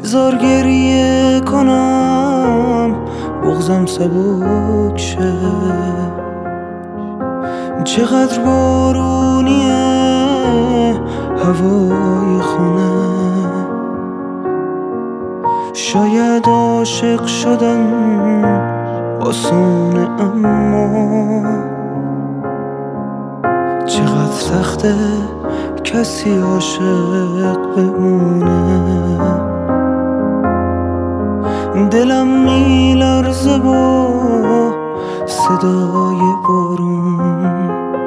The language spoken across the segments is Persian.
بذار گریه کنم بغضم سبک شه. چقدر بارونیه هوای خونه، شاید عاشق شدن آسونه اما چقدر سخته کسی عاشق بمونه. دلم میلرزه با صدای بارون،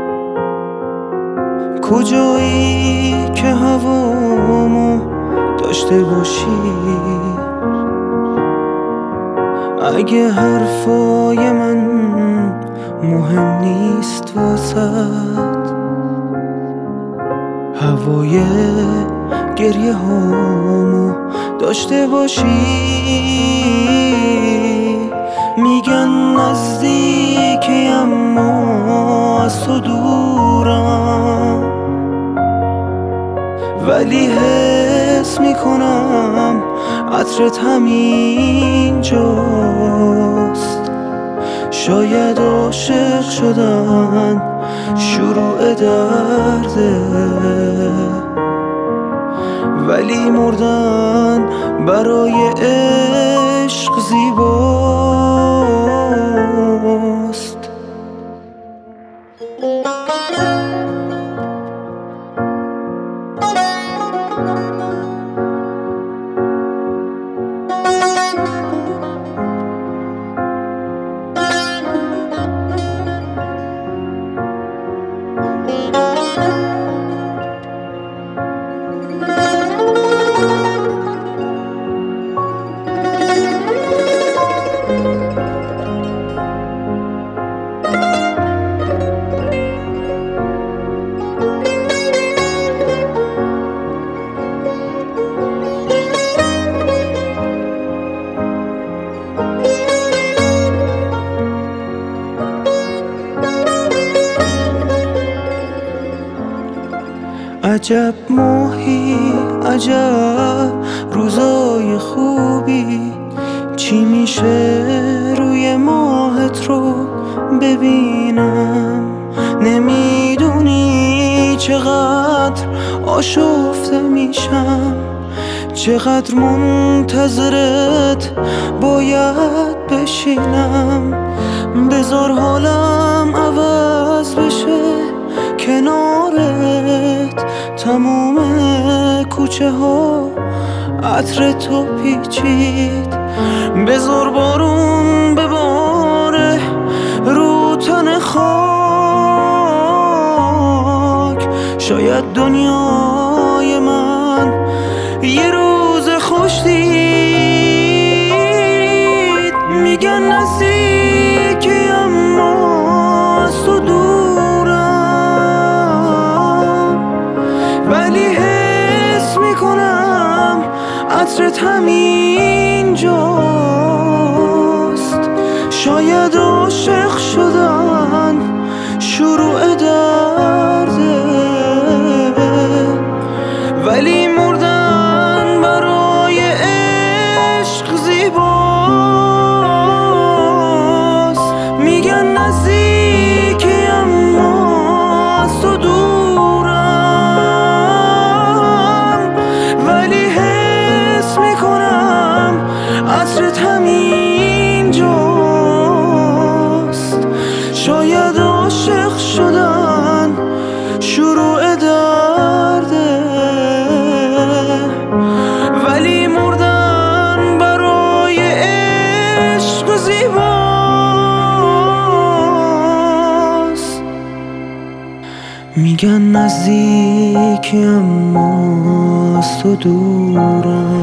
کجایی که هوامو داشته باشی؟ اگه حرفای من مهم نیست واسد، هوای گریه هامو داشته باشی. میگن نزدیکی اما از تو دورم، ولی حس میکنم عطرت همین جاست. شاید عاشق شدن شروع درده، ولی مردن برای عشق زیباست. عجب ماهی، عجب روزای خوبی، چی میشه روی ماهت رو ببینم؟ نمیدونی چقدر آشفته میشم، چقدر منتظرت باید بشینم. بذار حالم عوض بشه کنارت، تموم کوچه ها عطر تو پیچید. بذار بارون بباره رو تن خاک، شاید دنیای من یه روز خوش دید. میگن نزدیکی اما از تو دورم، ولی حس میکنم عطرت همین جاست. شاید عاشق شدن شروع درده، ولی مردن برای عشق زیباست. میگن نزدیکی اما از تو دورم، ولی حس میکنم عطرت همین جاست. شاید عاشق شدن شروع درده، ولی مردن برای عشق زیباست. میگن نزدیکی اما از تو دورم.